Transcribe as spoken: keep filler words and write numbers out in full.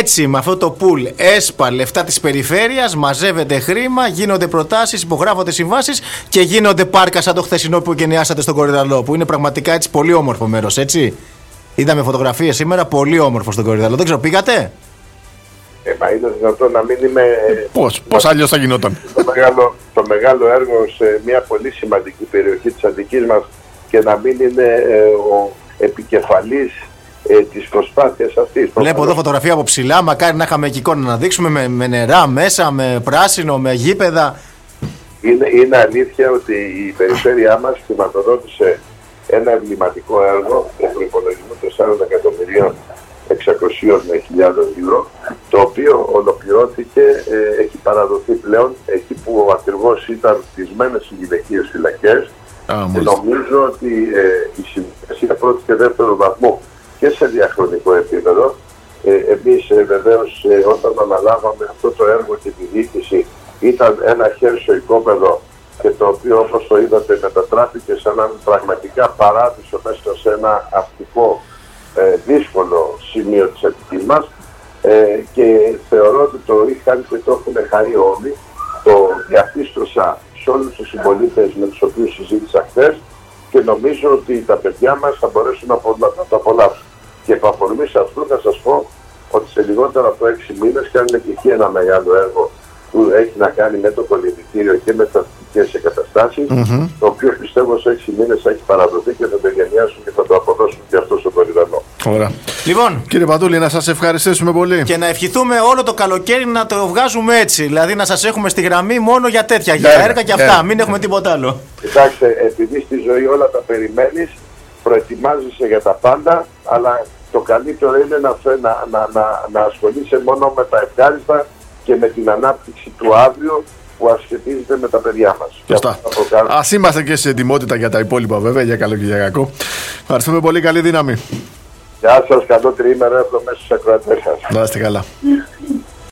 Έτσι, με αυτό το πουλ ΕΣΠΑ, λεφτά της περιφέρειας, μαζεύεται χρήμα, γίνονται προτάσεις, υπογράφονται συμβάσεις και γίνονται πάρκα σαν το χθεσινό που εγκαινιάσατε στον Κορυδαλό. Που είναι πραγματικά έτσι πολύ όμορφο μέρος, έτσι. Είδαμε φωτογραφίες σήμερα, πολύ όμορφο στον Κορυδαλό. Δεν ξέρω, πήγατε? Ε, μα είναι δυνατόν να μην είμαι... Πώς, πώς αλλιώς θα γινόταν? Το μεγάλο, το μεγάλο έργο σε μια πολύ σημαντική περιοχή της Αττικής μας και να μην είναι ε, ο επικεφαλής ε, της προσπάθειας αυτής. Βλέπω εδώ φωτογραφία από ψηλά, μακάρι να είχαμε και εικόνα να δείξουμε με, με νερά μέσα, με πράσινο, με γήπεδα. Είναι, είναι αλήθεια ότι η περιφέρειά μας χρηματοδότησε ένα εμβληματικό έργο με προϋπολογισμό τεσσάρων εκατομμυρίων εξακοσίων χιλιάδων ευρώ, το οποίο ολοκληρώθηκε, ε, έχει παραδοθεί πλέον εκεί που ακριβώς ήταν χτισμένες οι γυναικείες φυλακές. Ah, και νομίζω ότι ε, η συνεργασία πρώτου και δεύτερου βαθμού και σε διαχρονικό επίπεδο, ε, εμείς ε, βεβαίως ε, όταν αναλάβαμε αυτό το έργο και τη διοίκηση ήταν ένα χέρσιο οικόπεδο και το οποίο, όπως το είδατε, μετατράφηκε σε έναν πραγματικά παράδεισο μέσα σε ένα αστικό ε, δύσκολο σημείο της Αττικής μας, ε, και θεωρώ ότι το είχαν και το έχουν χαρεί όλοι. Το διαπίστωσα σε όλους τους συμπολίτες με τους οποίους συζήτησα χθες και νομίζω ότι τα παιδιά μας θα μπορέσουν να, να το απολαύσουν. Και επ' αφορμής αυτού θα σας πω ότι σε λιγότερο από έξι μήνες κάνουμε και εκεί ένα μεγάλο έργο που έχει να κάνει με το κολυμπητήριο και με τις αστικές εγκαταστάσεις, mm-hmm. το οποίο πιστεύω σε έξι μήνες θα έχει παραδοθεί και θα το γενιάσουν και θα το αποδώσουν και αυτό στον Κορυδαλό. Ωραία. Λοιπόν, κύριε Παντούλη, να σας ευχαριστήσουμε πολύ. Και να ευχηθούμε όλο το καλοκαίρι να το βγάζουμε έτσι. Δηλαδή να σας έχουμε στη γραμμή μόνο για τέτοια, yeah, για έργα και αυτά. Yeah. Μην έχουμε τίποτα άλλο. Κοιτάξτε, επειδή στη ζωή όλα τα περιμένεις, προετοιμάζεσαι για τα πάντα, αλλά το καλύτερο είναι να, να, να, να, να ασχολείσαι μόνο με τα ευχάριστα και με την ανάπτυξη του αύριο που ασχετίζεται με τα παιδιά μας. Σωστά. Ας είμαστε και σε ετοιμότητα για τα υπόλοιπα, βέβαια, για καλό και για κακό. Ευχαριστούμε πολύ, καλή δύναμη. Γεια σας, καλό τριήμερο, εύχομαι στους ακροατές σας. Να είστε καλά.